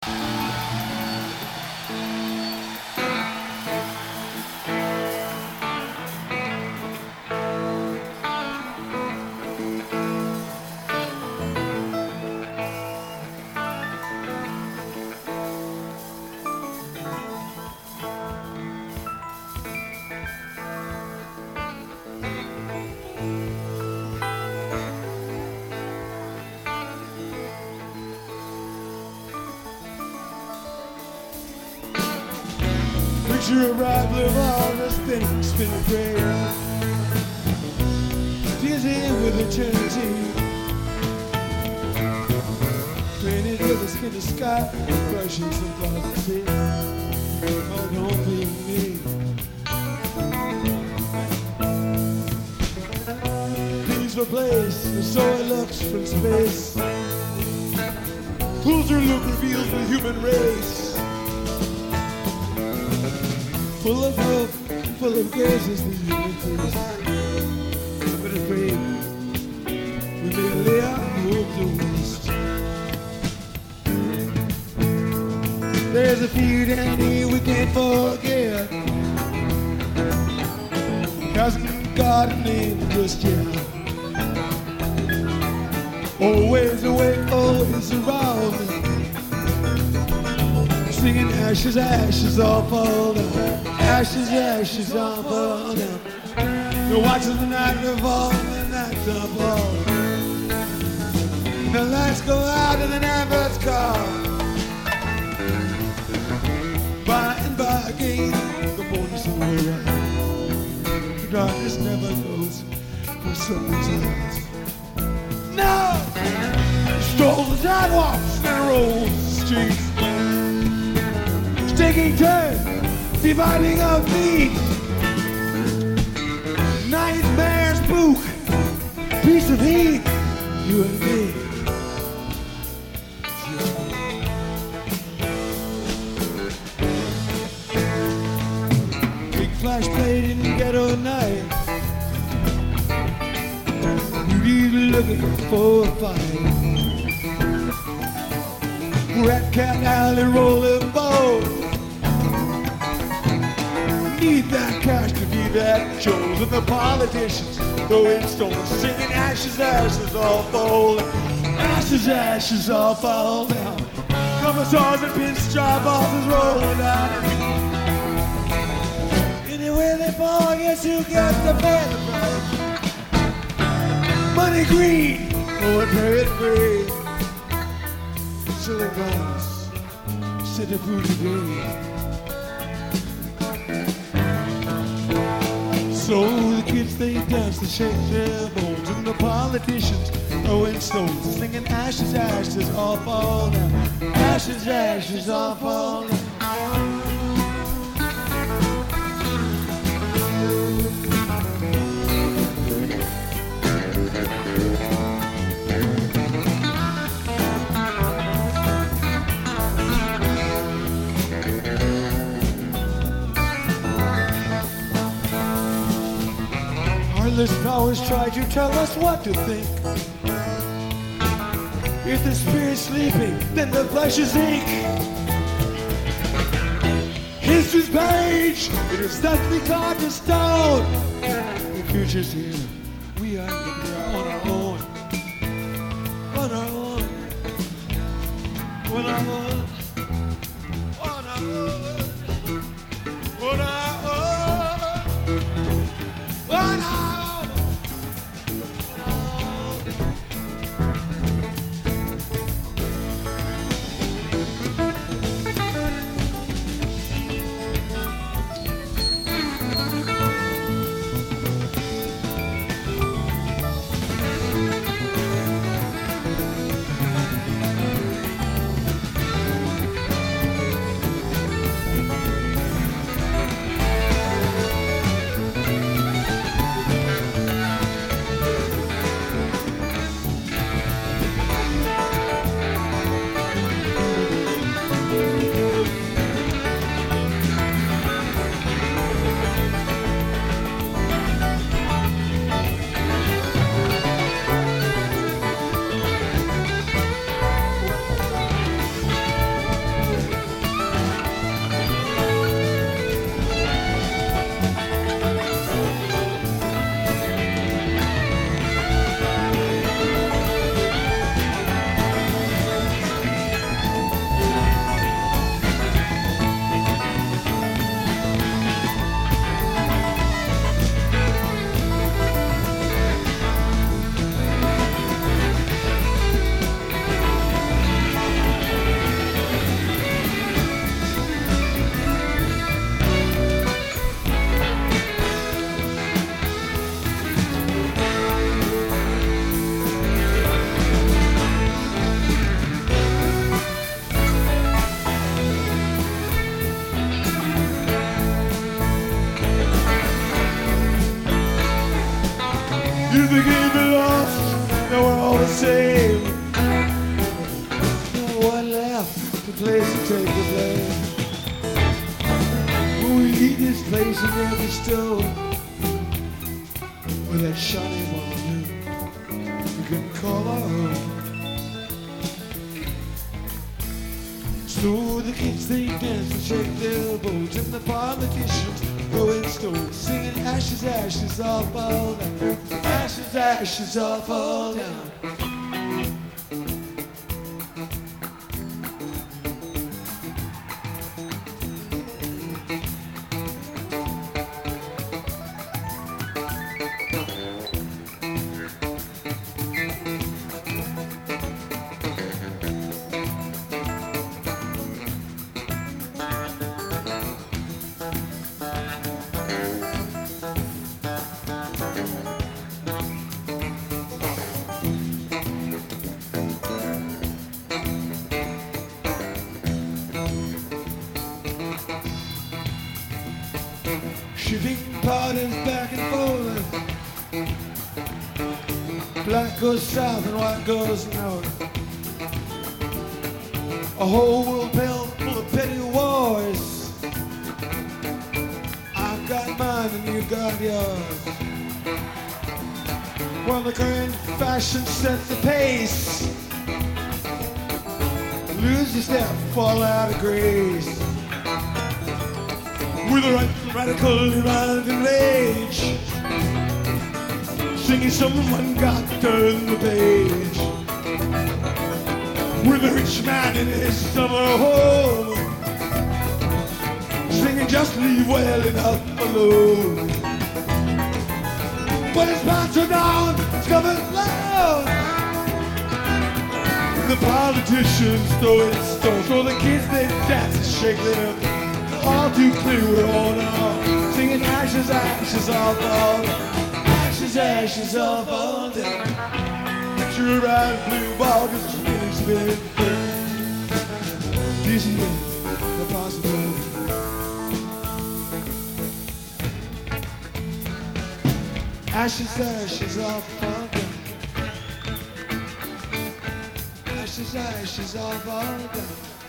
Picture a bright blue ball spinning, spinning prayer, dizzy with eternity, painted with a skin of sky, brushing some philosophy. Oh, don't be me. Peaceful place, so it looks from space. Closer look reveals the human race. Full of hope, full of grace is the human face. But it's brave, we may lay our hope to waste. There's a few down here we can't forget. Hasn't got a name just yet. Always awake, always around. Singing ashes, ashes all fall down. Ashes, ashes all fall down. You're watching the night fall, the night fall. The lights go out and the night birds call. By and by again, the morning's will rise. The darkness never knows where someone's eyes. No! Stroll the sidewalks and roll the streets. Taking turns, dividing our feet. Nightmare spook, piece of heat, you and me. Big flash played in the ghetto at night. You're looking for a fight. Rat cat alley rolling ball. Need that cash to be that Jones and the politicians throwing stones, singing ashes, ashes all fall, ashes, ashes all fall down. Commissars and pinstripe bosses rolling down. Anywhere they fall, I guess you got to pay the price. Money green, oh, and pray it free. Silly guns, sit a booty green. So the kids they dance, they shake their bones, and the politicians throwing stones, singing ashes, ashes all fall down. Ashes, ashes all fall down. Heartless powers try to tell us what to think. If the spirit's sleeping, then the flesh is ink. History's page, it is steadily carved in stone. The future's here, we are here on our own. On our own. On our own. On our own. On our own. On our own. we can be lost, now we're all the same. No one left, the place to take the blame. We eat this place and never stone. With that shiny woman we can call our own. So the kids they dance and shake their elbows, and the politicians go in stone, singing ashes, ashes all fall down. Ashes, ashes all fall down. Shooting parties back and forth. Black goes south and white goes north. A whole world full of petty wars. I've got mine and you got yours. While the current fashion sets the pace, lose your step, fall out of grace. With a radical random rage, singing someone got to turn the page. With a rich man in his summer home, singing just leave well enough alone. But his pants are down, it's coming loud. The politicians throw it stones, so the kids they dance and shake their hips. All too clear we're all now, singing ashes, ashes all fall down. Ashes, ashes all fall down. Picture a round blue ball just spinning, spinning through. Easy, the possibility. Ashes, ashes all fall down. Ashes, ashes all fall down.